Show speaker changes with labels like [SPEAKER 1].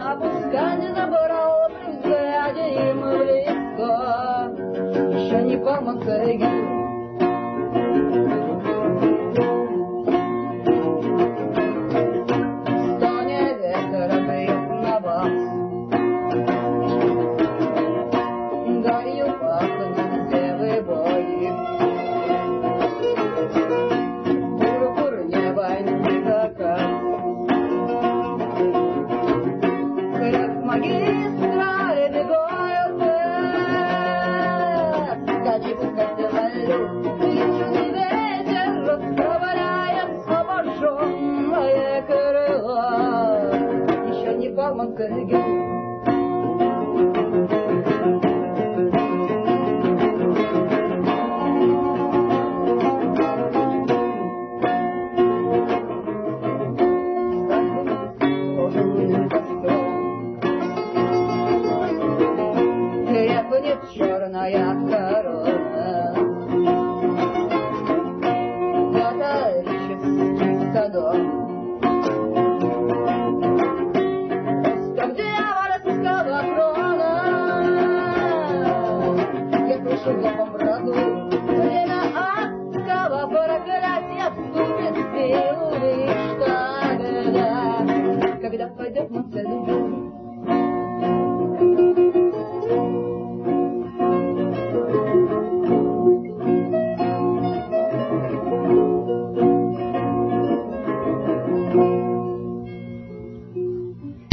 [SPEAKER 1] пускай забрал при взгляде им в лицо. Еще не пойман Сергей. Черная корона готовический садок. Остров дьявольского крона, я слышу в глухом браду время адского проклятия вступит в силу лишь тогда, когда пойдет на цель.